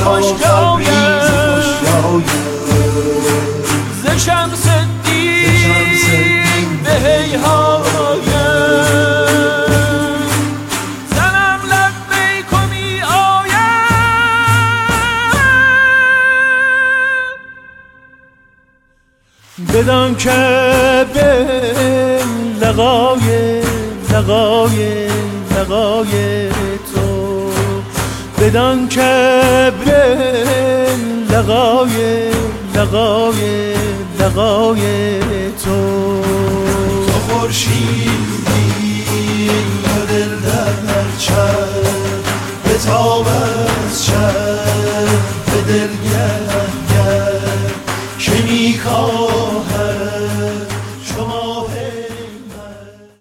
خوش ز شمس الدین به هیهای زنم لبیک و می آیم بدان که به لقای تو بدان که به لقای تو خورشیدی